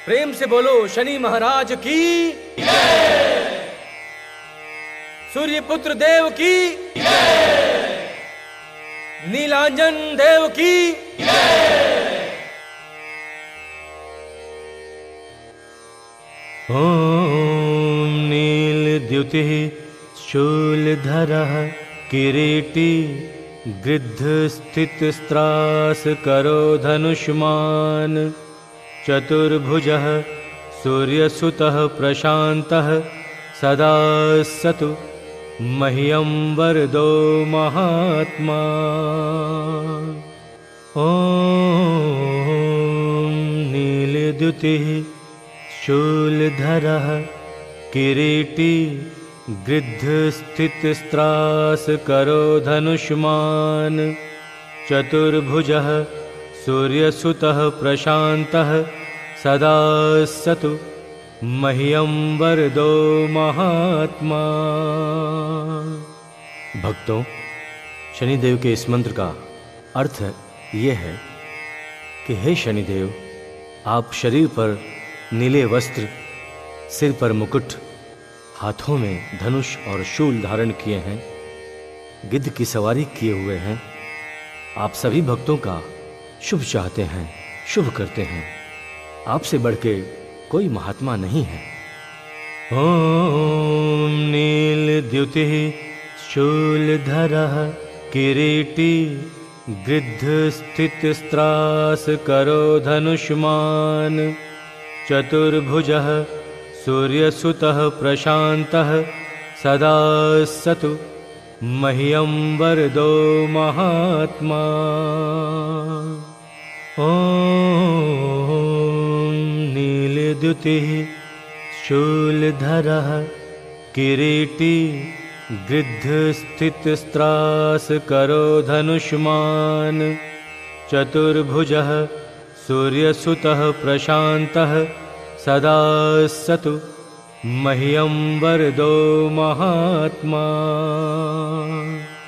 प्रेम से बोलो शनि महाराज की, सूर्य पुत्र देव की, नीलांजन देव की। ओम नीलद्युतिः शूलधरः किरीटी गृध्रस्थितस्त्रासकरो धनुष्मान चतुर्भुजः सूर्यसुतः प्रशान्तः सदा सतु मह्यं वरदो महात्मा। ओम नीलद्युतिः शूलधरः किरीटी गृध्रस्थितस्त्रासकरो धनुष्मान चतुर्भुजः सूर्यसुतः प्रशान्तः सदा सतु मह्यं वरदो महात्मा। भक्तों, शनिदेव के इस मंत्र का अर्थ ये है कि हे शनिदेव, आप शरीर पर नीले वस्त्र, सिर पर मुकुट, हाथों में धनुष और शूल धारण किए हैं, गिद्ध की सवारी किए हुए हैं। आप सभी भक्तों का शुभ चाहते हैं, शुभ करते हैं। आपसे बढ़ के कोई महात्मा नहीं है। ओम नीलद्युतिः शूलधरः किरीटी गृध्रस्थितस्त्रासकरो धनुष्मान चतुर्भुजः सूर्यसुतः प्रशान्तः सदा सतु मह्यं वरदो महात्मा। ओम नीलद्युतिः शूलधरः किरीटी गृध्रस्थितस्त्रासकरो धनुष्मान चतुर्भुजः सूर्यसुतः प्रशान्तः सदा सतु मह्यं वरदो महात्मा।